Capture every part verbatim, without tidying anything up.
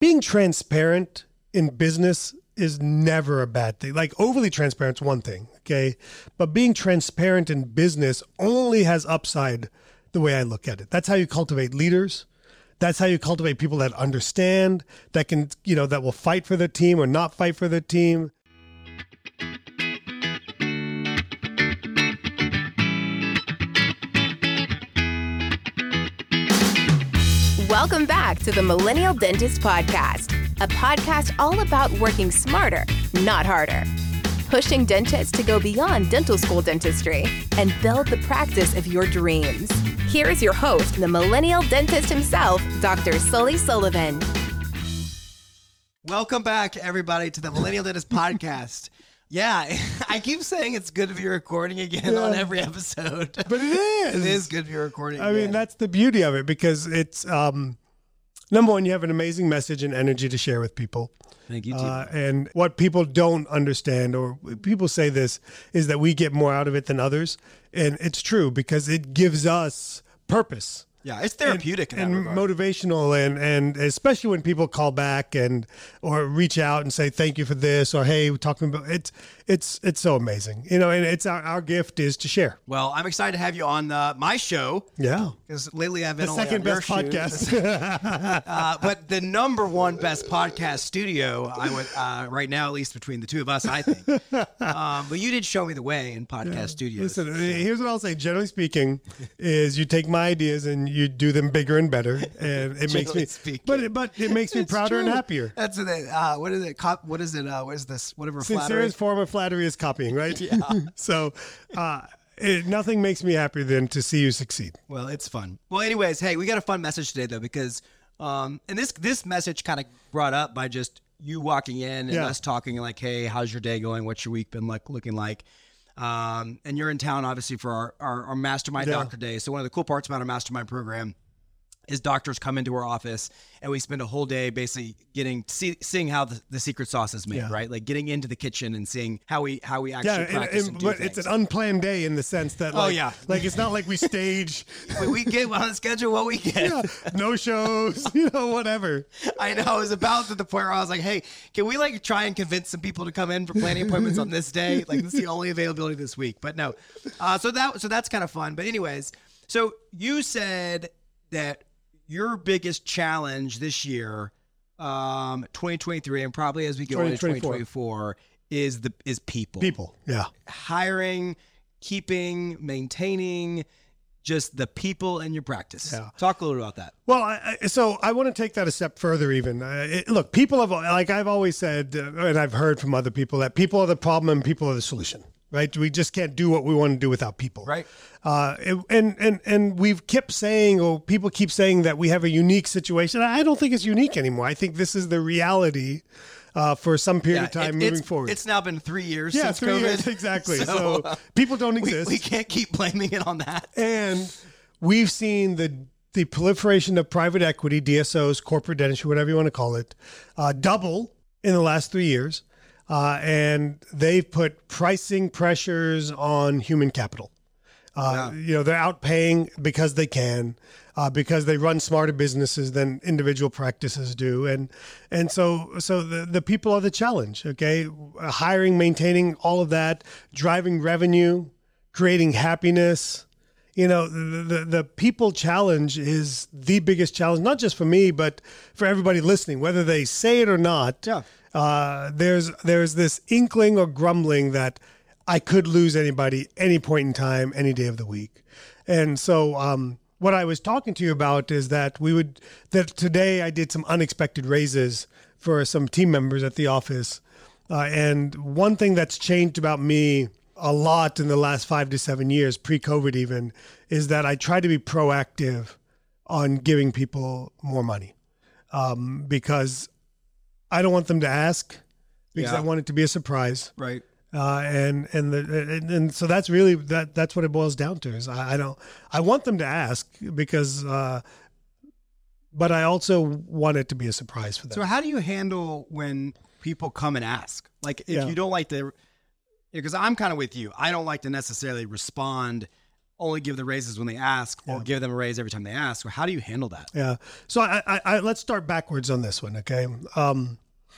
being transparent in business is never a bad thing. Like overly transparent is one thing, okay? But being transparent in business only has upside the way I look at it. That's how you cultivate leaders. That's how you cultivate people that understand, that can, you know, that will fight for their team or not fight for their team. Welcome back to the Millennial Dentist Podcast, a podcast all about working smarter, not harder. Pushing dentists to go beyond dental school dentistry and build the practice of your dreams. Here is your host, the Millennial Dentist himself, Doctor Sully Sullivan. Welcome back, everybody, to the Millennial Dentist Podcast. Yeah, I keep saying it's good to be recording again yeah. on every episode. But it is. It is good to be recording I again. mean, that's the beauty of it because it's, um, number one, you have an amazing message and energy to share with people. Thank you, too. Uh, and what people don't understand, or people say this, is that we get more out of it than others. And it's true because it gives us purpose. Yeah, it's therapeutic and, in that and regard. motivational, and and especially when people call back and or reach out and say thank you for this, or hey, we're talking about it's it's it's so amazing, you know. And it's our, our gift is to share. Well, I'm excited to have you on uh, my show. Yeah, because lately I've been the only second on best your podcast, uh, but the number one best podcast studio. I would uh, right now, at least between the two of us, I think. Um, but you did show me the way in podcast yeah. studios. Listen, so. Here's what I'll say. Generally speaking, is you take my ideas and you do them bigger and better, and it makes me. Speaking. But it, but it makes me it's prouder true. and happier. That's it. Uh, what is it? Cop, what is it? Uh, what is this? Whatever. Sincerest form of flattery is copying, right? Yeah. so, uh, it, nothing makes me happier than to see you succeed. Well, it's fun. Well, anyways, hey, we got a fun message today though, because um, and this this message kind of brought up by just you walking in and yeah. us talking like, hey, how's your day going? What's your week been like looking like? Um, and you're in town obviously for our our, our Mastermind yeah. Doctor Day. So one of the cool parts about our Mastermind program is doctors come into our office and we spend a whole day basically getting see, seeing how the, the secret sauce is made, yeah. right? Like getting into the kitchen and seeing how we how we actually yeah, practice and, and, and do but things. It's an unplanned day in the sense that, like, oh yeah, like it's not like we stage. we, we get on the schedule what we get. Yeah, no shows, you know, whatever. I know. I was about to the point where I was like, hey, can we like try and convince some people to come in for planning appointments on this day? Like this is the only availability this week. But no, uh, so that so that's kind of fun. But anyways, so you said that your biggest challenge this year, um, twenty twenty-three, and probably as we go into twenty twenty-four, is the is people. People, yeah. Hiring, keeping, maintaining, just the people in your practice. Yeah. Talk a little about that. Well, I, I, so I want to take that a step further even. Uh, it, look, people have, like I've always said, uh, and I've heard from other people, that people are the problem and people are the solution. Right, we just can't do what we want to do without people. Right, uh, and and and we've kept saying, or people keep saying that we have a unique situation. I don't think it's unique anymore. I think this is the reality uh, for some period yeah, of time it, moving it's, forward. It's now been three years yeah, since three COVID. Years, exactly. So, so uh, people don't exist. We, we can't keep blaming it on that. And we've seen the the proliferation of private equity, D S Os, corporate dentistry, whatever you want to call it, uh, double in the last three years. Uh, and they've put pricing pressures on human capital. Uh, yeah. You know, they're outpaying because they can, uh, because they run smarter businesses than individual practices do. And and so so the, the people are the challenge, okay? Hiring, maintaining all of that, driving revenue, creating happiness. You know, the, the, the people challenge is the biggest challenge, not just for me, but for everybody listening, whether they say it or not. Yeah. Uh, there's there's this inkling or grumbling that I could lose anybody any point in time, any day of the week. And so um, what I was talking to you about is that we would that today I did some unexpected raises for some team members at the office. Uh, and one thing that's changed about me a lot in the last five to seven years, pre-COVID even, is that I try to be proactive on giving people more money um, because I don't want them to ask because yeah. I want it to be a surprise. Right. Uh, and, and, the, and, and so that's really, that, that's what it boils down to is I, I don't, I want them to ask because, uh, but I also want it to be a surprise for them. So how do you handle when people come and ask? Like if Yeah. you don't like to, because I'm kind of with you. I don't like to necessarily respond only give the raises when they ask, or Yeah. give them a raise every time they ask? Or how do you handle that? Yeah. So I, I, I let's start backwards on this one. Okay. Um,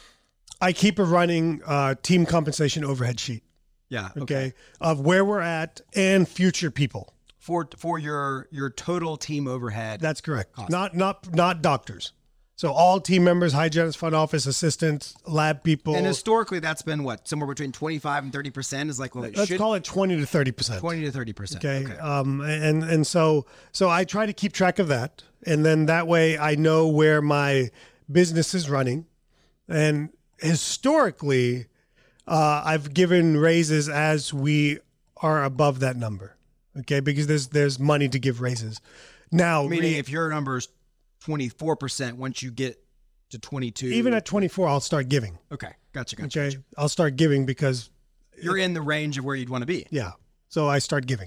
I keep a running uh, team compensation overhead sheet. Yeah. Okay, of where we're at and future people. For for your your total team overhead. That's correct. Cost. Not not not doctors. So all team members, hygienists, front office assistants, lab people. And historically, that's been what, somewhere between twenty-five and thirty percent is like what it Let's should. call it twenty to thirty percent. twenty to thirty percent. Okay. Um, and and so so I try to keep track of that, and then that way I know where my business is running. And historically, uh, I've given raises as we are above that number. Okay, because there's there's money to give raises. Now, Meaning re- if your number's twenty-four percent, once you get to twenty-two. even at twenty-four, I'll start giving. Okay. Gotcha. Gotcha. Okay, gotcha. I'll start giving because You're in the range of where you'd want to be. yeah. So I start giving.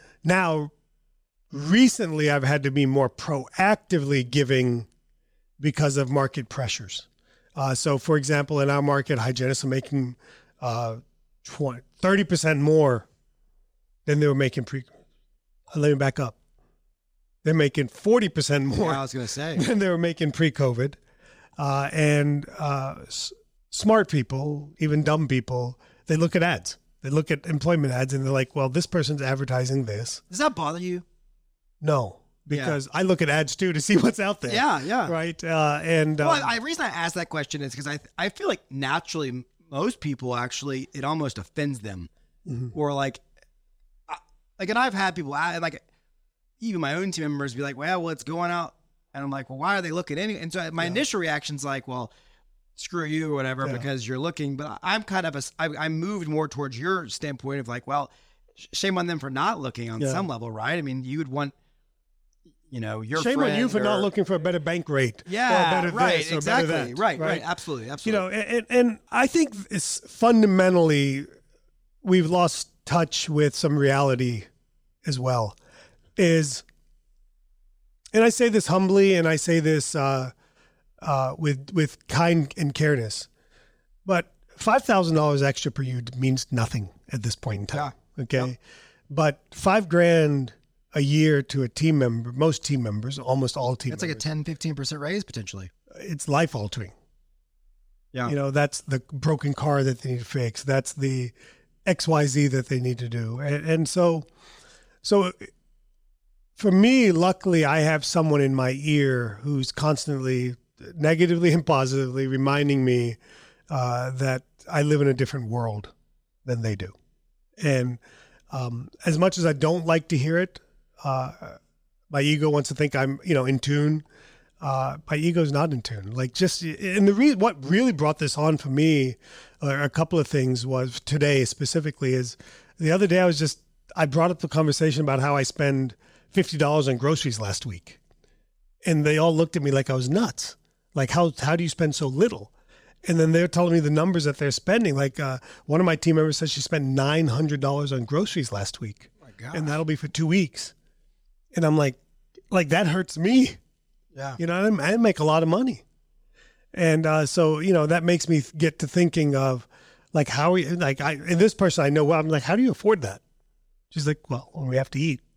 Now, recently, I've had to be more proactively giving because of market pressures. Uh, so, for example, in our market, hygienists are making uh, twenty, thirty percent more than they were making pre. Let me back up. They're making forty percent more Yeah, I was going to say. than they were making pre-COVID. Uh, and uh, s- smart people, even dumb people, they look at ads. They look at employment ads and they're like, well, this person's advertising this. Does that bother you? No, because I look at ads too to see what's out there. Yeah, yeah. Right. Uh, and Well, um, I, the reason I asked that question is because I I feel like naturally most people actually it almost offends them, Mm-hmm. or like, I- like, and I've had people I, like, even my own team members be like, well, what's going out, and I'm like, well, why are they looking any? And so my Yeah. initial reaction's like, well, screw you or whatever Yeah. because you're looking. But I'm kind of a I, I moved more towards your standpoint of like, well, sh- shame on them for not looking on Yeah. some level, right? I mean, you would want. You know, your shame on you friend for not or- looking for a better bank rate. Yeah, or a better right, this or exactly, better that. right, right, absolutely, You absolutely. know, and, and I think it's fundamentally we've lost touch with some reality as well. Is, and I say this humbly, and I say this uh, uh, with with kind and careness, but five thousand dollars extra per year means nothing at this point in time. Okay, Yep. but five grand a year to a team member, most team members, almost all team It's like a members, ten, fifteen percent raise potentially. it's life altering. Yeah. You know, that's the broken car that they need to fix. That's the X Y Z that they need to do. And, and so, so for me, luckily, I have someone in my ear who's constantly negatively and positively reminding me uh, that I live in a different world than they do. And um, as much as I don't like to hear it, uh, my ego wants to think I'm, you know, in tune. Uh, my ego's not in tune. Like just, and the re- what really brought this on for me, or a couple of things was today specifically is the other day I was just, I brought up the conversation about how I spend fifty dollars on groceries last week. And they all looked at me like I was nuts. Like, how, how do you spend so little? And then they're telling me the numbers that they're spending. Like uh, one of my team members said she spent nine hundred dollars on groceries last week. Oh my God. And that'll be for two weeks. And I'm like, like that hurts me. Yeah. You know, I, I make a lot of money. And uh, so, you know, that makes me get to thinking of like, how are you, like, I, and this person I know, well, I'm like, how do you afford that? She's like, well, we have to eat,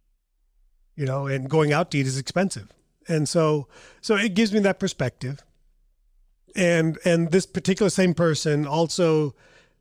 you know, and going out to eat is expensive. And so, so it gives me that perspective. And, and this particular same person also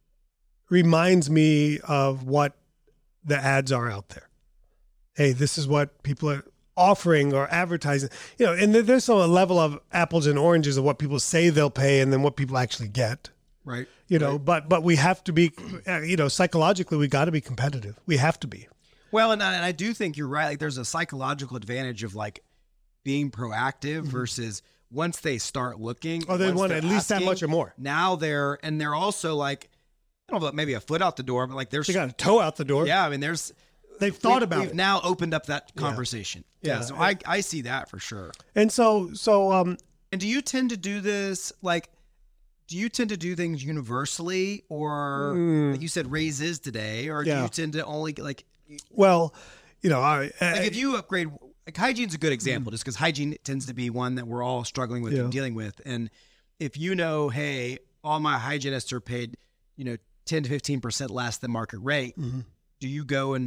reminds me of what the ads are out there. Hey, this is what people are offering or advertising, you know, and there's a level of apples and oranges of what people say they'll pay and then what people actually get, Right. you know, Right. but, but we have to be, uh, you know, psychologically, we got to be competitive. We have to be. Well, and I, and I do think you're right. Like there's a psychological advantage of like being proactive versus once they start looking. Mm-hmm. Oh, they once want they're at least that asking, much or more. Now they're, and they're also like, I don't know about maybe a foot out the door, but like there's, They got a toe out the door. yeah, I mean, there's, They've thought we've, about we've it. now opened up that conversation. Yeah. Yeah. So I, I see that for sure. And so, so, um, And do you tend to do this like, do you tend to do things universally or like you said raises today, or do Yeah. you tend to only like, well, you know, I, like if you upgrade, like hygiene's a good example just because hygiene tends to be one that we're all struggling with Yeah. and dealing with. And if you know, hey, all my hygienists are paid, you know, ten to fifteen percent less than market rate, Mm-hmm. do you go and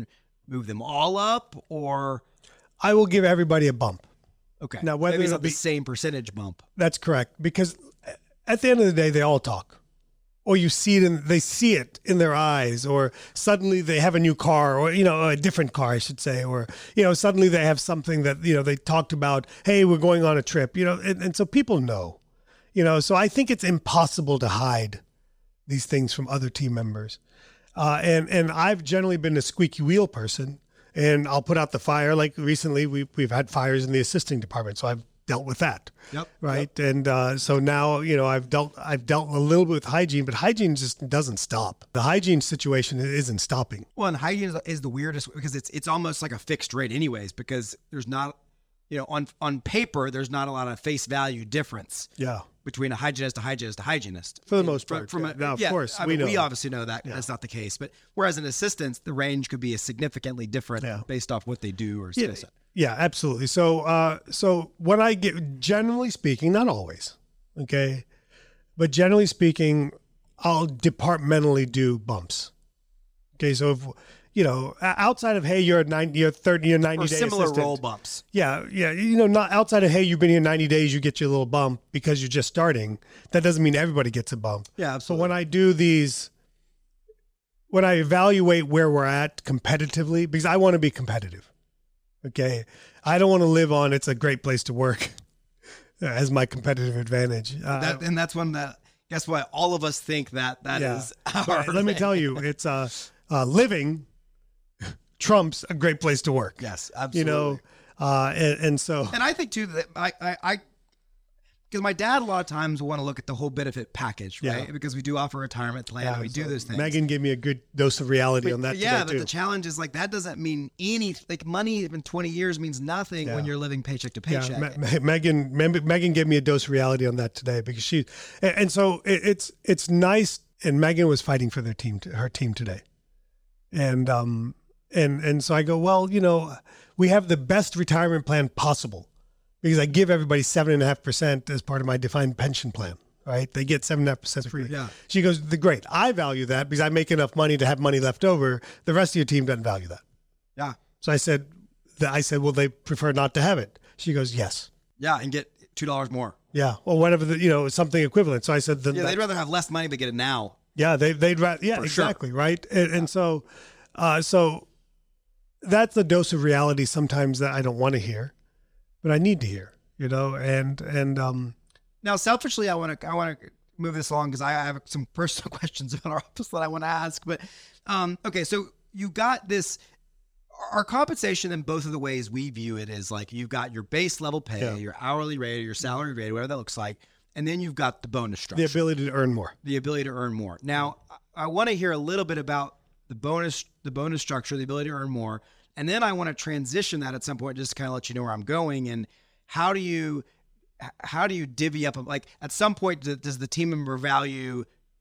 move them all up, or I will give everybody a bump. okay, Now, whether maybe it's it'll not the be- same percentage bump. That's correct, because at the end of the day, they all talk, or you see it in they see it in their eyes, or suddenly they have a new car, or you know a different car, I should say, or you know suddenly they have something that you know they talked about. Hey, we're going on a trip, you know, and, and so people know, you know. So I think it's impossible to hide these things from other team members, uh, and and I've generally been a squeaky wheel person, and I'll put out the fire. Like recently, we we've had fires in the assisting department, so I've dealt with that. Yep. Right. Yep. And uh, so now, you know, I've dealt I've dealt a little bit with hygiene, but hygiene just doesn't stop. The hygiene situation isn't stopping. Well, and hygiene is, is the weirdest because it's it's almost like a fixed rate, anyways. Because there's not, you know, on on paper, there's not a lot of face value difference. Yeah. Between a hygienist, a hygienist, a hygienist. For the most From- part. from yeah. a- Now, of yeah, course, I we mean, know. we obviously know that that's not the case. But whereas an assistant, the range could be a significantly different Yeah. based off what they do or Yeah, skill set. yeah, absolutely. So, uh, so when I get, generally speaking, not always, okay, but generally speaking, I'll departmentally do bumps. Okay, so if you know, o- outside of hey, you're a ninety, you're thirty, you're ninety Or day similar assistant. role bumps. Yeah, yeah. You know, not outside of hey, you've been here ninety days, you get your little bump because you're just starting. That doesn't mean everybody gets a bump. Yeah, So absolutely. when I do these, when I evaluate where we're at competitively, because I want to be competitive. Okay, I don't want to live on it's a great place to work as my competitive advantage. Uh, that, and that's one that, guess what? All of us think that that yeah. is But our let me thing. tell you, it's uh, uh, living trumps a great place to work. Yes, You absolutely. know, uh, and, and so And I think too that I, I, I because my dad a lot of times will want to look at the whole benefit package, right? Yeah. Because we do offer a retirement plan, and we do so those things. Megan gave me a good dose of reality But- on that but yeah, today but too. the challenge is like that doesn't mean any like money in twenty years means nothing when Yeah. you're living paycheck to Yeah, paycheck. Me- Me- Megan, Mem- Megan gave me a dose of reality on that today because she, and, and so it, it's it's nice. And Megan was fighting for their team, her team today, and um and and so I go, well, you know, we have the best retirement plan possible because I give everybody seven and a half percent as part of my defined pension plan. Right? They get seven and a half percent free. Yeah. She goes, the great. I value that because I make enough money to have money left over. The rest of your team doesn't value that. yeah, So I said, I said, well, they prefer not to have it. She goes, yes. yeah, and get two dollars more. Yeah, well, whatever the you know something equivalent. So I said, then Yeah, that- they'd rather have less money but get it now. yeah, they they'd rather yeah For sure. exactly right. And, and so, uh, so that's the dose of reality sometimes that I don't want to hear, but I need to hear. You know, and and um Now, selfishly, I want to I want to move this along because I have some personal questions about our office that I want to ask. But um, okay, so you got this. Our compensation in both of the ways we view it is like you've got your base level pay, Yeah. your hourly rate, your salary rate, whatever that looks like, and then you've got the bonus structure, the ability to earn more. the ability to earn more. Now, I, I want to hear a little bit about the bonus, the bonus structure, the ability to earn more, and then I want to transition that at some point, just to kind of let you know where I'm going and how do you, h- how do you divvy up? Like at some point, d- does the team member value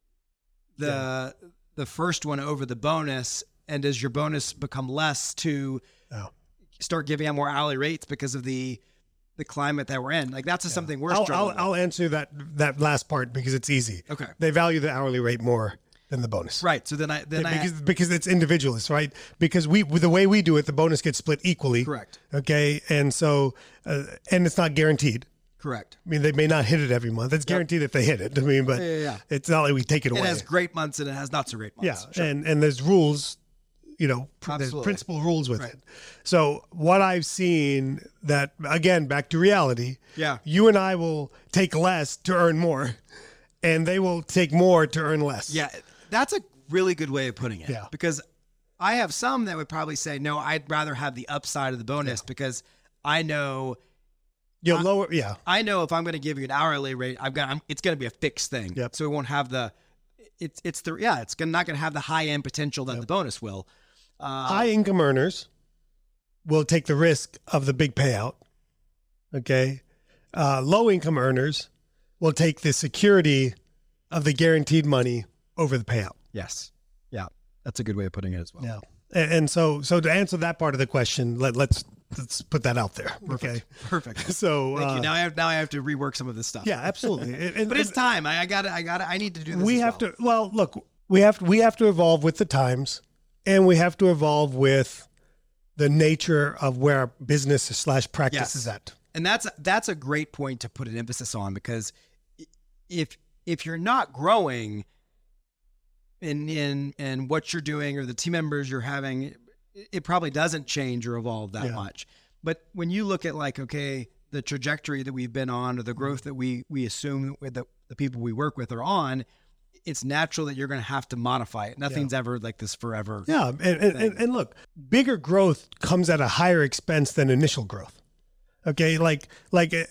the the first one over the bonus, and does your bonus become less to Oh. start giving out more hourly rates because of the the climate that we're in? Like that's just something we're I'll, I'll struggling I'll answer that that last part because it's easy. Okay. They value the hourly rate more than the bonus. with. Right. So then I then because, I because it's individualist, right? Because we, with the way we do it, the bonus gets split equally. Correct. Okay, and so, uh, and it's not guaranteed. correct. I mean, they may not hit it every month. It's guaranteed if they hit it. I mean, but Yeah, yeah, yeah. it's not like we take it It away. has great months and it has not so great yeah, months. Sure. and and there's rules, you know, pr- there's Absolutely. principal rules with Right. it. So what I've seen that again, back to reality. Yeah. you and I will take less to earn more, and they will take more to earn less. Yeah, that's a really good way of putting it. Yeah. Because I have some that would probably say, no, I'd rather have the upside of the bonus because I know you'll lower. Yeah, I know if I'm going to give you an hourly rate, I've got I'm, it's going to be a fixed thing. Yep. So it won't have the it's it's the yeah it's gonna, not going to have the high end potential that the bonus will. Uh, high income earners will take the risk of the big payout. Okay. Uh, low income earners will take the security of the guaranteed money over the payout. yes. Yeah. That's a good way of putting it as well. Yeah. And, and so, so to answer that part of the question, let, let's, let's put that out there. Okay. Perfect. So, Thank uh, you. Now I have now I have to rework some of this stuff. yeah, absolutely. And- and- But it's time. I, I got to I got to I need to do this. we as have well. to, well, look, we have, we have to evolve with the times, and we have to evolve with the nature of where our business slash practice Yes. is at. And that's that's a great point to put an emphasis on, because if if you're not growing in in in what you're doing or the team members you're having, it, it probably doesn't change or evolve that Yeah. much. But when you look at like, okay, the trajectory that we've been on, or the growth that we we assume that the, the people we work with are on, it's natural that you're going to have to modify it. Nothing's ever like this forever. Yeah, and, and, and, and look, bigger growth comes at a higher expense than initial growth. Okay, like like uh,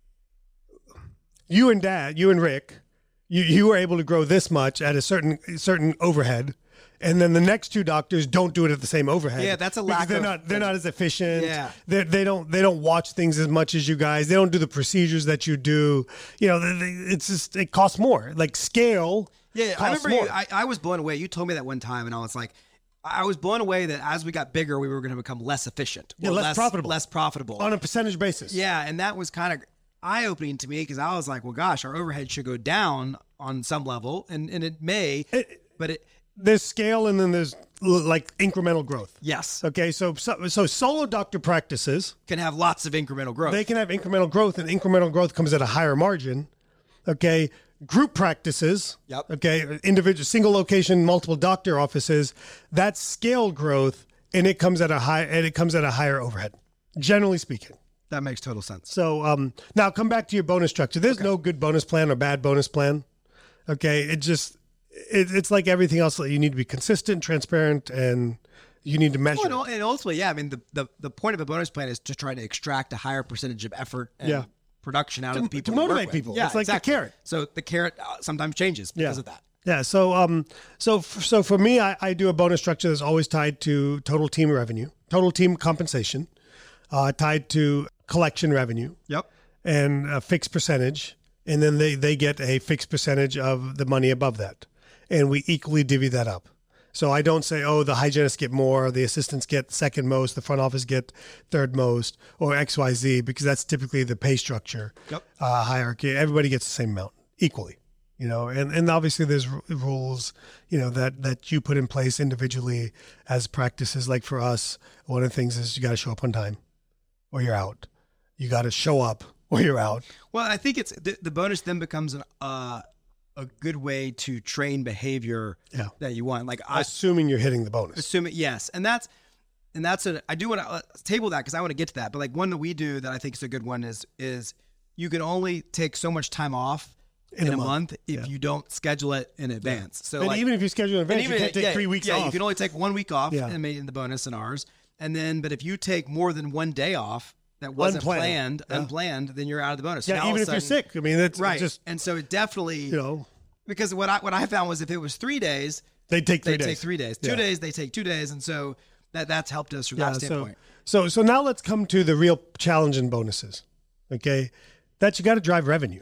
you and Dad, you and Rick, you you were able to grow this much at a certain certain overhead, and then the next two doctors don't do it at the same overhead. Yeah, that's a because lack they're of- not they're not as efficient. Yeah. they they don't they don't watch things as much as you guys. They don't do the procedures that you do. You know, they, they- it's just it costs more. Like scale. Yeah, I costs remember more. you, I, I was blown away. You told me that one time, and I was like, I was blown away that as we got bigger, we were going to become less efficient. Yeah, or less profitable. Less profitable. on a percentage basis. Yeah, and that was kind of eye-opening to me, because I was like, well, gosh, our overhead should go down on some level, and, and it may, It- but it, There's scale, and then there's l- like incremental growth. yes, Okay, so, so so solo doctor practices, can have lots of incremental growth. they can have incremental growth, and incremental growth comes at a higher margin. Okay, group practices, Yep. okay, individual single location, multiple doctor offices, that's scale growth, and it comes at a high and it comes at a higher overhead, generally speaking. That makes total sense. So um, now come back to your bonus structure. There's no good bonus plan or bad bonus plan. Okay, it just it, it's like everything else. You need to be consistent, transparent, and you need to measure. Well, and, and ultimately, yeah, I mean, the, the, the point of a bonus plan is to try to extract a higher percentage of effort and Yeah. production out To- of the people to we work motivate with. people. Yeah, It's like the exactly. carrot. So the carrot uh, sometimes changes because yeah. of that. Yeah. So um, so f- so for me, I, I do a bonus structure that's always tied to total team revenue, total team compensation, uh, tied to collection revenue, Yep. and a fixed percentage, and then they they get a fixed percentage of the money above that, and we equally divvy that up. So I don't say, oh, the hygienists get more, the assistants get second most, the front office get third most, or X Y Z, because that's typically the pay structure Yep. uh, hierarchy. Everybody gets the same amount equally, you know. And and obviously there's r- rules, you know, that that you put in place individually as practices. Like for us, one of the things is you got to show up on time, or you're out. You got to show up, or you're out. Well, I think it's the, the bonus then becomes an, uh, a good way to train behavior Yeah. that you want. Like I Assuming you're hitting the bonus. assume it, yes, and that's and that's a I do want to uh, table that because I want to get to that. But like one that we do that I think is a good one is is you can only take so much time off in, a month, if Yeah. you don't schedule it in advance. So And like, even if you schedule an event, and you can't take yeah, three weeks yeah, off. you can only take one week off, Yeah. and maybe in the bonus in ours. And then, but if you take more than one day off that wasn't Unplanned. planned, Yeah. unplanned, then you're out of the bonus. So yeah, now all even of if a you're sudden- sick. I mean, that's right? just, and so it definitely, you know, because what I what I found was if it was three days, they take three they days. take three days. Two Yeah. days, they take two days, and so that that's helped us from Yeah, that so, standpoint. so so now let's come to the real challenge in bonuses. Okay, that you got to drive revenue.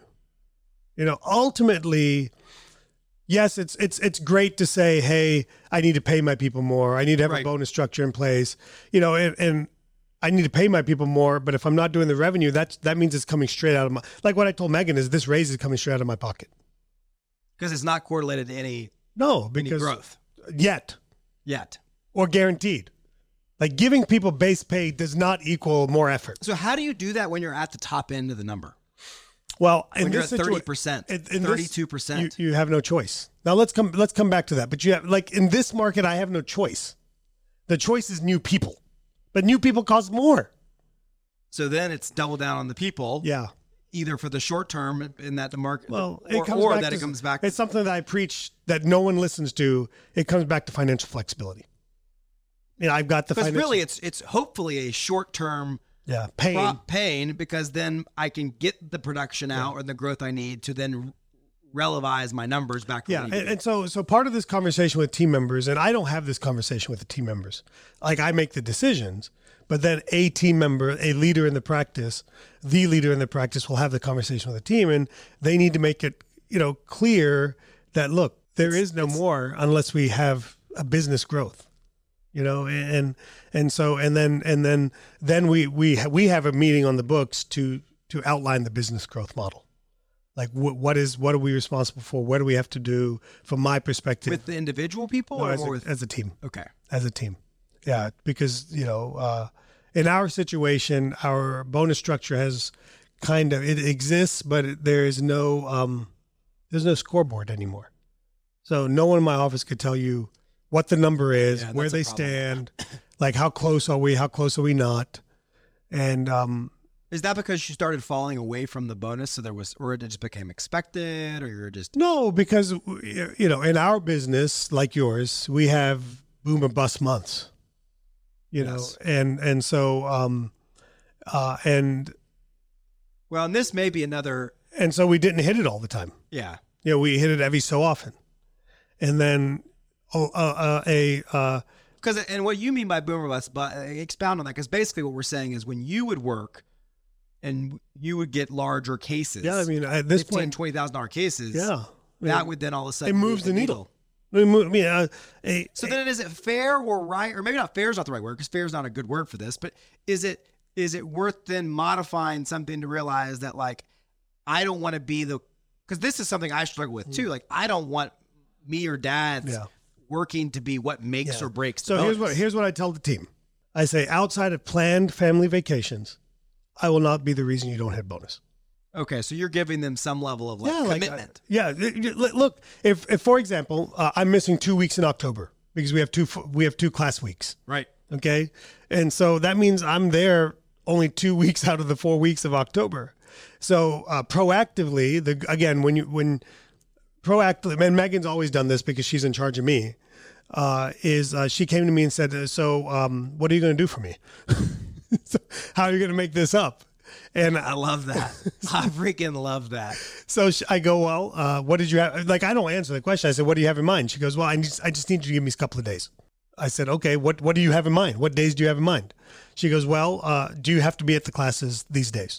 You know, ultimately, yes, it's it's it's great to say, hey, I need to pay my people more. I need to have Right. a bonus structure in place. You know, and, and I need to pay my people more. But if I'm not doing the revenue, that's that means it's coming straight out of my. Like what I told Megan is this raise is coming straight out of my pocket. Because it's not correlated to any No, any because growth yet yet. or guaranteed. Like giving people base pay does not equal more effort. So how do you do that when you're at the top end of the number? Well, in When you're this at situa- thirty percent, in- in this- thirty-two percent. You, you have no choice. Now let's come let's come back to that. But you have like in this market, I have no choice. The choice is new people, but new people cost more. So then it's double down on the people. Yeah. Either for the short term in that the market, Well, or, it comes or back that to, it comes back. It's something that I preach that no one listens to. It comes back to financial flexibility. You know, I've got the Because financial, really, it's it's hopefully a short term yeah pain. pro- pain because then I can get the production out or the growth I need to then relevise my numbers back. Yeah, where and, they need to be. and so so part of this conversation with team members, and I don't have this conversation with the team members. Like I make the decisions, but then a team member, a leader in the practice, the leader in the practice will have the conversation with the team, and they need to make it you know clear that look, there is no more unless we have a business growth. You know, and and so and then and then then we we ha- we have a meeting on the books to to outline the business growth model. Like what what is what are we responsible for? What do we have to do from my perspective? with the individual people No, or as, more a, with as a team, okay. as a team, Yeah, because, you know, uh, in our situation, our bonus structure has kind of, it exists, but it, there is no, um, there's no scoreboard anymore. So no one in my office could tell you what the number is, Yeah, where that's a they problem. stand, like how close are we, how close are we not. And, um, Is that because you started falling away from the bonus, so there was, or it just became expected, or you're just no, because, you know, in our business, like yours, we have boom or bust months, you know, Yes. and, and so, um, uh, and, well, and this may be another, and so we didn't hit it all the time. yeah. You know, we hit it every so often. And then, oh, uh, uh, a, uh, Because, and what you mean by boomer bust, but uh, expound on that, because basically what we're saying is when you would work and you would get larger cases. yeah, I mean, at this fifteen, point, twenty thousand dollar cases. yeah. That would then all of a It sudden moves move the needle. I mean, I mean, uh, a, So then is it fair or right, or maybe not fair is not the right word, because fair is not a good word for this, but is it is it worth then modifying something to realize that, like, I don't want to be the, because this is something I struggle with too. Like, I don't want me or dad's Yeah. working to be what makes Yeah. or breaks the So here's bonus. what here's what I tell the team. I say, outside of planned family vacations, I will not be the reason you don't hit bonus. Okay, so you're giving them some level of like yeah, like, commitment. uh, yeah. y- y- Look, if, if for example, uh, I'm missing two weeks in October because we have two f- we have two class weeks. Right. Okay, and so that means I'm there only two weeks out of the four weeks of October. So uh, proactively, the again when you when proactively, and Megan's always done this because she's in charge of me. Uh, is uh, she came to me and said, uh, "So, um, what are you going to do for me? So how are you going to make this up?" And I love that. I freaking love that. so sh- I go, "Well, uh, what did you have?" Like, I don't answer the question. I said, "What do you have in mind?" She goes, "Well, I need, I just need you to give me a couple of days." I said, "Okay, what what do you have in mind? What days do you have in mind?" She goes, "Well, uh, do you have to be at the classes these days?"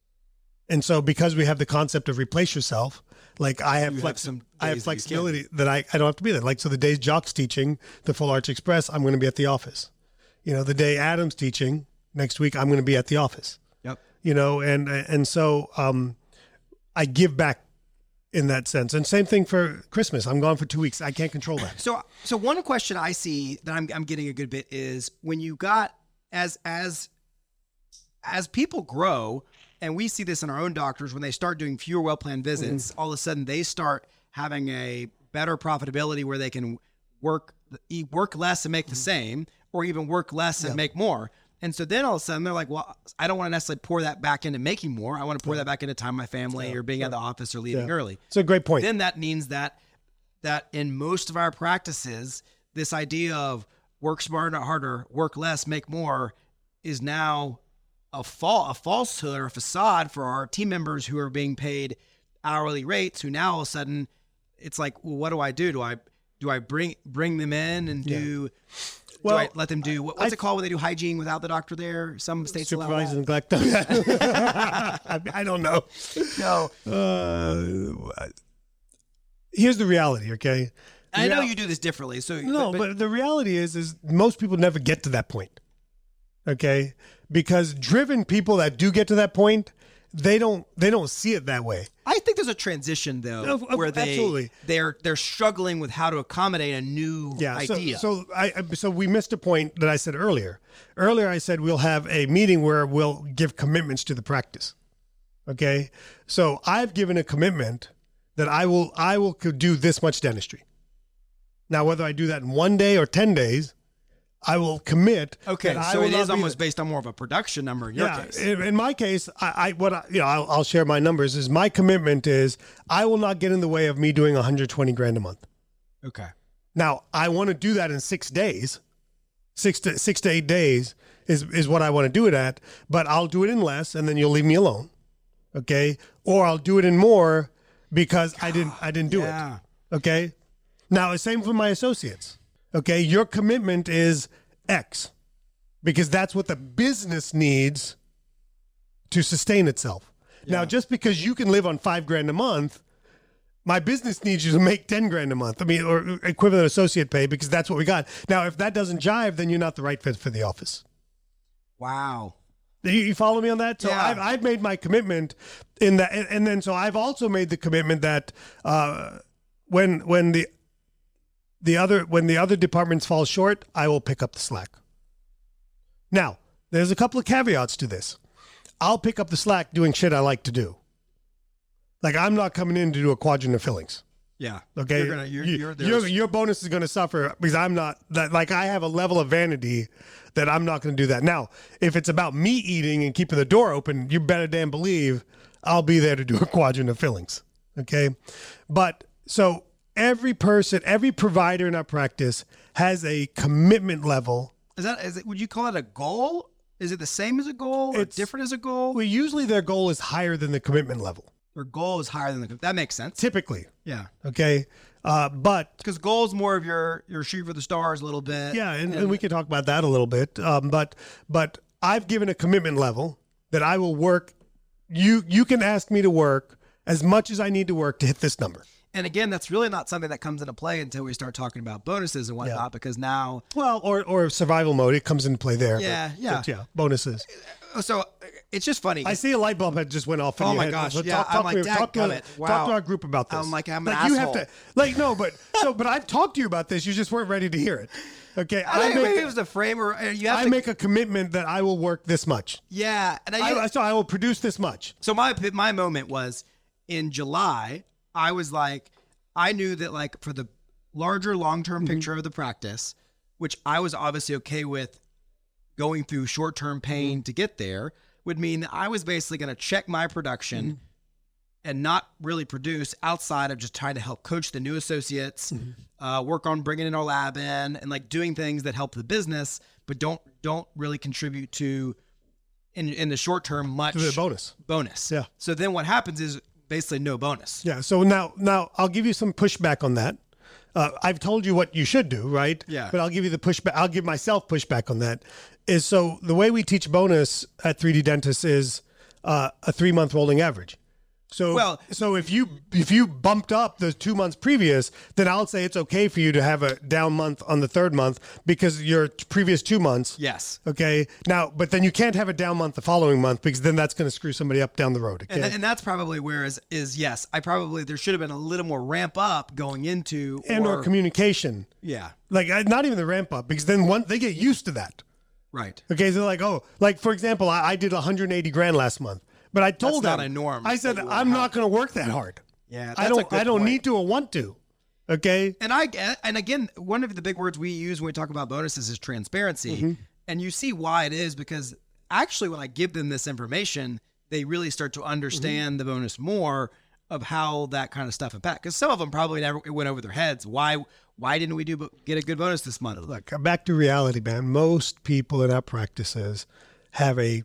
And so, because we have the concept of replace yourself, like I have, You have flex- some I have days that you flexibility that I, I don't have to be there. Like, so the days Jock's teaching the Full Arch Express, I'm going to be at the office. You know, the day Adam's teaching next week, I'm going to be at the office. Yep. You know, and and so um, I give back in that sense. And same thing for Christmas. I'm gone for two weeks. I can't control that. So, so one question I see that I'm I'm getting a good bit is when you got as as as people grow, and we see this in our own doctors when they start doing fewer well-planned visits, all of a sudden they start having a better profitability where they can work e- work less and make the same, or even work less and make more. And so then all of a sudden they're like, well, I don't want to necessarily pour that back into making more. I want to pour that back into time with my family or being at the office or leaving Yeah. early. It's a great point. Then that means that that in most of our practices, this idea of work smarter, not harder, work less, make more, is now a fa- a falsehood or a facade for our team members who are being paid hourly rates. Who now all of a sudden, it's like, well, what do I do? Do I do I bring bring them in and do? Well, do I let them do what, what's I- it called when they do hygiene without the doctor there? Some states allow Supervised that. neglect. I, I don't know. No, Uh, here's the reality, okay? I know Yeah. you do this differently. So No, but, the reality is, is most people never get to that point, okay? Because driven people that do get to that point, they don't they don't see it that way. I think there's a transition though, Of- of- where they absolutely. they're they're struggling with how to accommodate a new Yeah. So, idea. so I I- so we missed a point that I said earlier. Earlier I said we'll have a meeting where we'll give commitments to the practice. Okay? So I've given a commitment that I will I will co- do this much dentistry. Now whether I do that in one day or ten days, I will commit. okay, that I so will it not is be almost there. based on more of a production number in your Yeah, case. in, in my case, I, I what I, you know, I'll, I'll share my numbers. Is my commitment is I will not get in the way of me doing one hundred twenty grand a month. Okay. Now I want to do that in six days, six to six to eight days is is what I want to do it at. But I'll do it in less, and then you'll leave me alone, okay? Or I'll do it in more because I didn't I didn't do Yeah. it, okay? Now the same for my associates, okay? Your commitment is X because that's what the business needs to sustain itself. Now, just because you can live on five grand a month, my business needs you to make ten grand a month. I mean, or equivalent associate pay because that's what we got. Now, if that doesn't jive, then you're not the right fit for the office. Wow. You, you follow me on that? So Yeah. I've, I've made my commitment in that. And, and then so I've also made the commitment that uh, when when the the other when the other departments fall short, I will pick up the slack. Now, there's a couple of caveats to this. I'll pick up the slack doing shit I like to do. Like, I'm not coming in to do a quadrant of fillings. Yeah. Okay. You're gonna, you're, You- you're, your, your bonus is going to suffer because I'm not that. Like, I have a level of vanity that I'm not going to do that. Now, if it's about me eating and keeping the door open, you better damn believe I'll be there to do a quadrant of fillings. Okay. But so every person, every provider in our practice has a commitment level. Is that, is it, would you call it a goal? Is it the same as a goal or It's- different as a goal? Well, usually their goal is higher than the commitment level. Their goal is higher than the, that makes sense. Typically. Yeah. Okay. Uh, but Because goal is more of your, your shoot for the stars a little bit. yeah, and, and we can talk about that a little bit. Um, but but I've given a commitment level that I will work. You you can ask me to work as much as I need to work to hit this number. And again, that's really not something that comes into play until we start talking about bonuses and whatnot, Yeah. because now, Well, or or survival mode, it comes into play there. Yeah, but- yeah. but yeah, bonuses. so it's just funny. I see a light bulb that just went off. In Oh your my head. gosh, So yeah, talk, I'm talk like, to, talk, to, dadgummit, talk wow. to our group about this. I'm like, I'm an like you have asshole. to like no, but so but I've talked to you about this. You just weren't ready to hear it. Okay, I think make, maybe it was the frame or uh, you have I to, make a commitment that I will work this much. yeah. And I, I, so I will produce this much. So my my moment was in July. I was like, I knew that like for the larger long term Mm-hmm. picture of the practice, which I was obviously okay with going through short term pain Mm-hmm. to get there, would mean that I was basically going to check my production Mm-hmm. and not really produce outside of just trying to help coach the new associates, Mm-hmm. uh, work on bringing in our lab in, and like doing things that help the business, but don't don't really contribute to in in the short term much To the bonus. bonus. Yeah. So then what happens is basically no bonus. Yeah. So now, now I'll give you some pushback on that. Uh, I've told you what you should do, right? Yeah. But I'll give you the pushback. I'll give myself pushback on that. Is so the way we teach bonus at three D Dentist is uh, a three month rolling average. So, Well- so if you if you bumped up the two months previous, then I'll say it's okay for you to have a down month on the third month because your previous two months. Yes. Okay. Now, but then you can't have a down month the following month because then that's going to screw somebody up down the road. Okay. And, and that's probably where is, is yes, I probably there should have been a little more ramp up going into and or, communication. yeah, Like uh, not even the ramp up because then one they get used to that. right. Okay, so they're like, oh, like for example, I, I did one hundred eighty grand last month, but I told That's them not a norm I said that you would I'm have. not going to work that hard. Yeah, I that's a don't. good I don't point. need to or want to. Okay. And I get, and again, one of the big words we use when we talk about bonuses is transparency. Mm-hmm. And you see why it is because actually when I give them this information, they really start to understand Mm-hmm. the bonus more of how that kind of stuff impacts. Because some of them probably never it went over their heads. Why why didn't we do bo- get a good bonus this month? Look, back to reality, man. Most people in our practices have a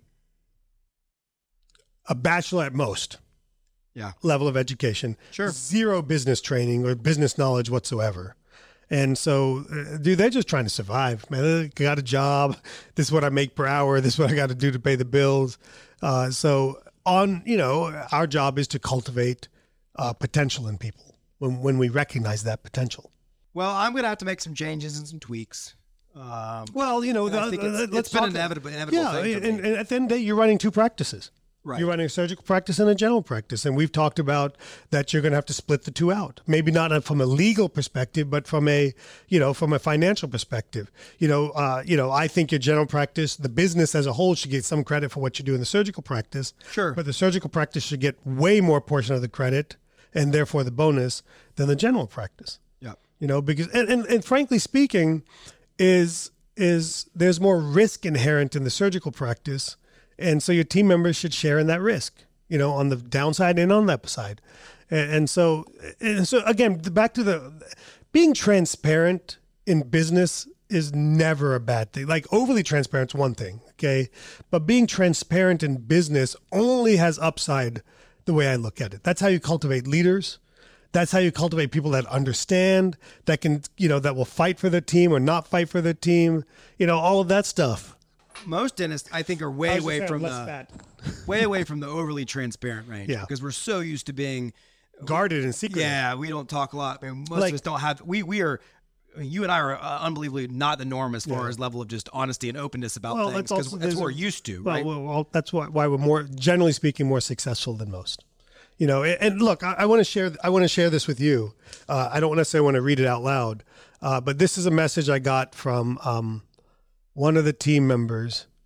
a bachelor at most Yeah. level of education. Sure. Zero business training or business knowledge whatsoever. And so, uh, dude, they're just trying to survive, man. They got a job. This is what I make per hour. This is what I got to do to pay the bills. Uh, so, on, you know, our job is to cultivate uh, potential in people when, when we recognize that potential. Well, I'm going to have to make some changes and some tweaks. Um, Well, you know, And I the, think the- it's- let's it's been talk- inevitable- inevitable Yeah, thing for and, me. and at the end of the day, you're running two practices. Right. You're running a surgical practice and a general practice, and we've talked about that you're going to have to split the two out. Maybe not from a legal perspective, but from a, you know, from a financial perspective. You know, uh, you know, I think your general practice, the business as a whole, should get some credit for what you do in the surgical practice. Sure. But the surgical practice should get way more portion of the credit, and therefore the bonus, than the general practice. yeah. You know, because and, and, and frankly speaking, is is there's more risk inherent in the surgical practice, and so your team members should share in that risk. You know, on the downside and on the upside, and, and so and so again, back to the being transparent in business is never a bad thing. Like overly transparent is one thing, okay, but being transparent in business only has upside. The way I look at it, that's how you cultivate leaders. That's how you cultivate people that understand, that can, you know, that will fight for their team or not fight for their team. You know, all of that stuff. Most dentists, I think, are way away from the fat. way away from the overly transparent range. Yeah. Because we're so used to being Guarded and secret. yeah, we don't talk a lot. I mean, most Like- of us don't have. We we are. I mean, you and I are uh, unbelievably not the norm as far Yeah. as level of just honesty and openness about Well, things that's because also- that's there's what we're a- used to, Well, right? well, well, that's why, why we're more, generally speaking, more successful than most. You know, and, and look, I, I want to share. I want to share this with you. Uh, I don't necessarily want to read it out loud, uh, but this is a message I got from um, one of the team members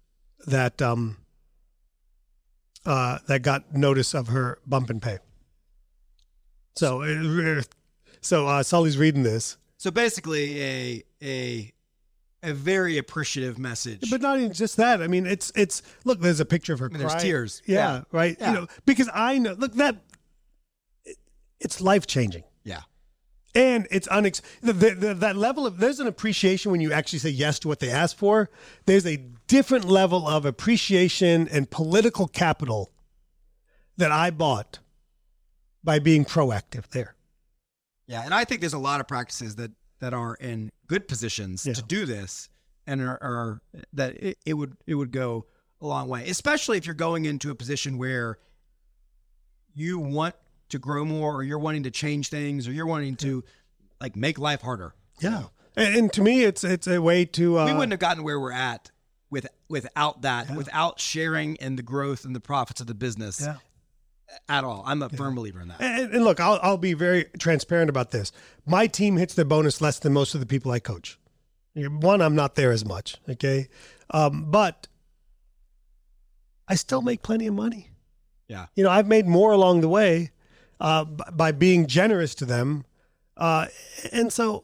that um, uh, that got notice of her bump in pay. So, uh, so uh, Sully's reading this, So basically, a a a very appreciative message. but not even just that. I mean, it's it's look. There's a picture of her. I mean, there's crying. tears. Yeah, Yeah. right. Yeah. You know, because I know. Look, that it, it's life changing. yeah. And it's unex the, the, the, that level of there's an appreciation when you actually say yes to what they ask for. There's a different level of appreciation and political capital that I bought by being proactive there. Yeah, and I think there's a lot of practices that that are in good positions Yeah. to do this, and are, are that it, it would it would go a long way, especially if you're going into a position where you want to grow more, or you're wanting to change things, or you're wanting to like make life harder. Yeah, and, and to me, it's it's a way to uh, We wouldn't have gotten where we're at with without that, without sharing in the growth and the profits of the business yeah. at all. I'm a firm believer in that. And, and look, I'll I'll be very transparent about this. My team hits their bonus less than most of the people I coach. One, I'm not there as much, okay, um, but I still make plenty of money. Yeah. You know, I've made more along the way uh, b- by being generous to them, uh, and so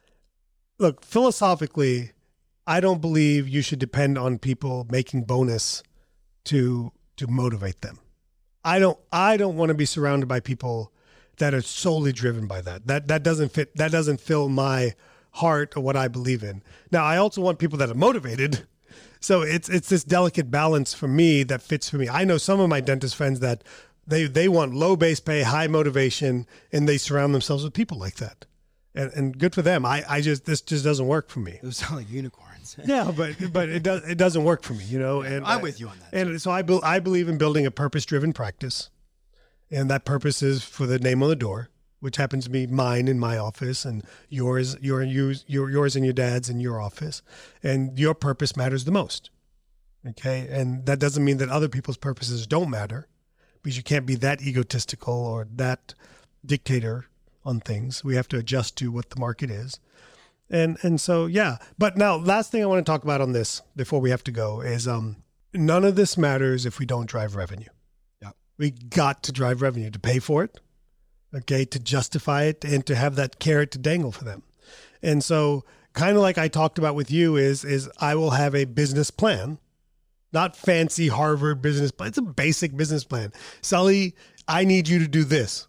look, philosophically, I don't believe you should depend on people making bonus to to motivate them. I don't I don't want to be surrounded by people that are solely driven by that. That that doesn't fit that doesn't fill my heart or what I believe in. Now, I also want people that are motivated. So it's it's this delicate balance for me that fits for me. I know some of my dentist friends that they they want low base pay, high motivation, and they surround themselves with people like that. And and good for them. I, I just this just doesn't work for me. Those sound like unicorns. Yeah, but but it does it doesn't work for me, you know. And I'm with you on that. And so I be, I believe in building a purpose driven practice, and that purpose is for the name on the door, which happens to be mine in my office, and yours your yours your yours and your dad's in your office, and your purpose matters the most. Okay, and that doesn't mean that other people's purposes don't matter, because you can't be that egotistical or that dictator on things. We have to adjust to what the market is. And and so, yeah. But now, last thing I want to talk about on this before we have to go is um, none of this matters if we don't drive revenue. Yeah. We got to drive revenue to pay for it, okay, to justify it, and to have that carrot to dangle for them. And so, kind of like I talked about with you is, is I will have a business plan, not fancy Harvard business plan. It's a basic business plan. Sully, I need you to do this,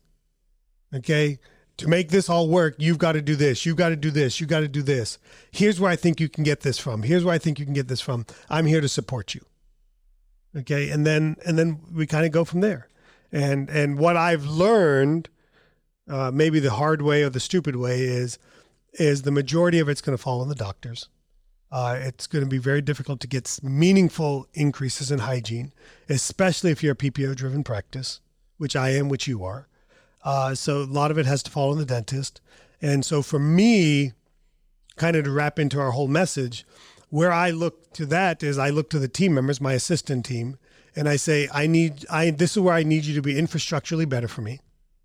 okay? To make this all work, you've got to do this. You've got to do this. You've got to do this. Here's where I think you can get this from. Here's where I think you can get this from. I'm here to support you. Okay. And then, and then we kind of go from there. And, and what I've learned, uh, maybe the hard way or the stupid way is, is the majority of it's going to fall on the doctors. Uh, it's going to be very difficult to get meaningful increases in hygiene, especially if you're a P P O driven practice, which I am, which you are. Uh, so a lot of it has to fall on the dentist. And so for me, kind of to wrap into our whole message, where I look to that is I look to the team members, my assistant team, and I say, I need, I, this is where I need you to be infrastructurally better for me.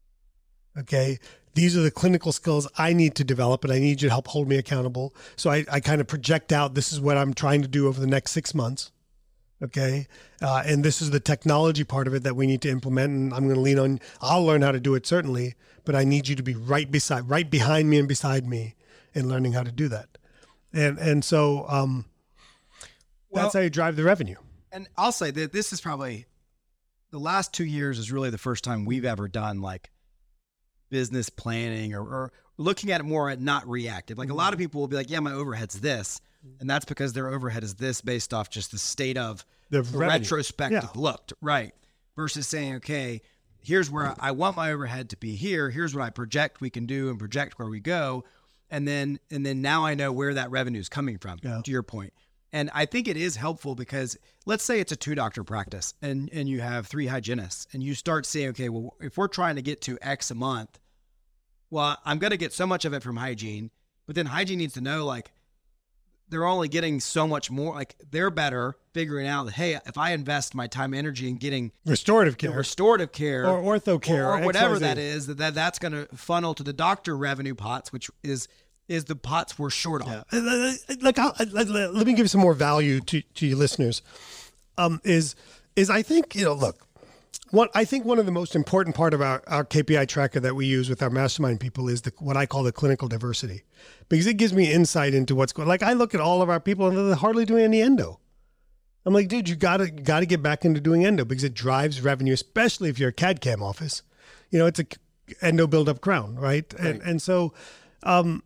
Okay. These are the clinical skills I need to develop, and I need you to help hold me accountable. So I, I kind of project out, this is what I'm trying to do over the next six months. Okay. Uh, and this is the technology part of it that we need to implement. And I'm going to lean on, I'll learn how to do it certainly, but I need you to be right beside, right behind me and beside me in learning how to do that. And, and so, um, Well, that's how you drive the revenue. And I'll say that this is probably the last two years is really the first time we've ever done like business planning or, or looking at it more at not reactive. Like a lot of people will be like, yeah, my overhead's this. And that's because their overhead is this based off just the state of The the revenue. retrospective Yeah. looked, right? Versus saying, okay, here's where I want my overhead to be here. Here's what I project we can do and project where we go. And then, and then now I know where that revenue is coming from, Yeah. to your point. And I think it is helpful because let's say it's a two doctor practice and, and you have three hygienists and you start saying, okay, well, if we're trying to get to X a month, well, I'm going to get so much of it from hygiene, but then hygiene needs to know, like, they're only getting so much more. Like they're better figuring out that, hey, if I invest my time, energy in getting Restorative the care restorative care or ortho care or, or whatever X Y Z. that is, that, that that's going to funnel to the doctor revenue pots, which is, is the pots we're short on. Yeah. Like, I'll, let, let me give you some more value to, to your listeners. um, is is I think, you know, look, what I think one of the most important part of our, our K P I tracker that we use with our mastermind people is the what I call the clinical diversity, because it gives me insight into what's going. Like I look at all of our people and they're hardly doing any endo. I'm like, dude, you gotta gotta get back into doing endo because it drives revenue, especially if you're a C A D C A M office. You know, it's a endo build up crown, right? right. And and so um,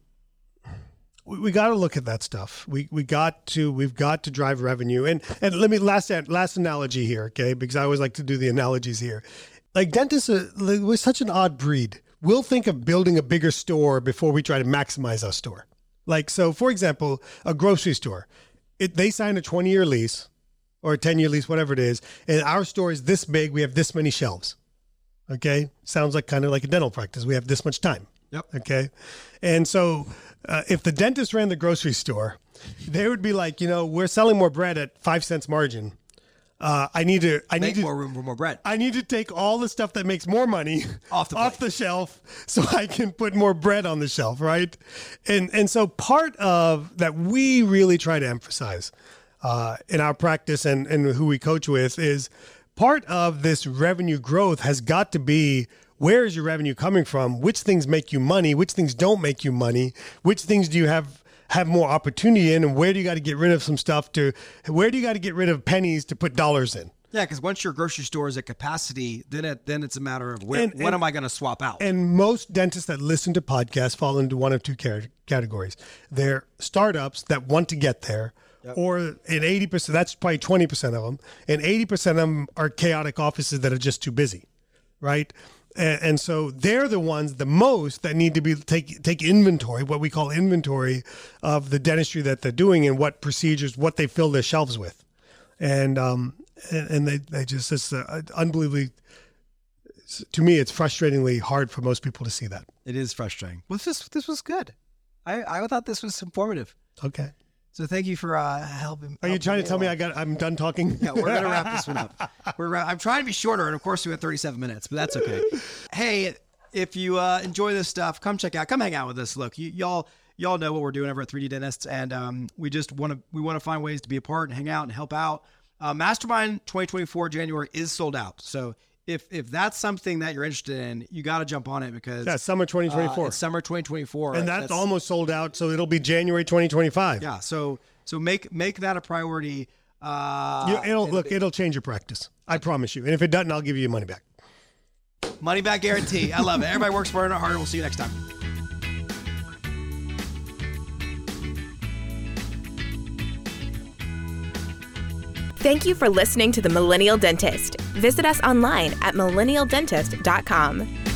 we, we got to look at that stuff. We we got to we've got to drive revenue. And and let me last last analogy here, okay? Because I always like to do the analogies here. Like dentists, are, like, we're such an odd breed. We'll think of building a bigger store before we try to maximize our store. Like so, for example, a grocery store, it, they sign a twenty year lease. Or a ten year lease, whatever it is. And our store is this big. We have this many shelves. Okay. Sounds like kind of like a dental practice. We have this much time. Yep. Okay. And so uh, if the dentist ran the grocery store, they would be like, you know, we're selling more bread at five cents margin. Uh, I need to, I Make need to, more room for more bread. I need to take all the stuff that makes more money off the, off the shelf so I can put more bread on the shelf. Right. And, and so part of that we really try to emphasize Uh, in our practice and, and who we coach with is part of this revenue growth has got to be, where is your revenue coming from? Which things make you money? Which things don't make you money? Which things do you have have more opportunity in? And where do you got to get rid of some stuff to, where do you got to get rid of pennies to put dollars in? Yeah, because once your grocery store is at capacity, then it then it's a matter of where, And- what and- am I going to swap out? And most dentists that listen to podcasts fall into one of two car- categories. They're startups that want to get there. Yep. Or in eighty percent, that's probably twenty percent of them. And eighty percent of them are chaotic offices that are just too busy, right? And, and so they're the ones the most that need to be take take inventory, what we call inventory of the dentistry that they're doing and what procedures, what they fill their shelves with. And um, and, and they, they just, it's uh, unbelievably, to me, it's frustratingly hard for most people to see that. It is frustrating. Well, this this was good. I, I thought this was informative. Okay. So thank you for uh, helping. Are you helping trying to me tell me along. I got? I'm done talking. Yeah, we're gonna wrap this one up. We're I'm trying to be shorter, and of course we have thirty-seven minutes, but that's okay. Hey, if you uh, enjoy this stuff, come check out, come hang out with us. Look, you, y'all y'all know what we're doing over at three D Dentists, and um, we just want to we want to find ways to be a part and hang out and help out. Uh, Mastermind twenty twenty-four January is sold out, so if if that's something that you're interested in, you got to jump on it because Yeah, summer twenty twenty-four. Uh, it's summer twenty twenty-four, and that's, that's almost sold out, so it'll be January twenty twenty-five. Yeah, so so make make that a priority. Uh, You, it'll look, it'll change your practice. I promise you. And if it doesn't, I'll give you your money back. Money back guarantee. I love it. Everybody works smarter, not harder. We'll see you next time. Thank you for listening to The Millennial Dentist. Visit us online at millennial dentist dot com.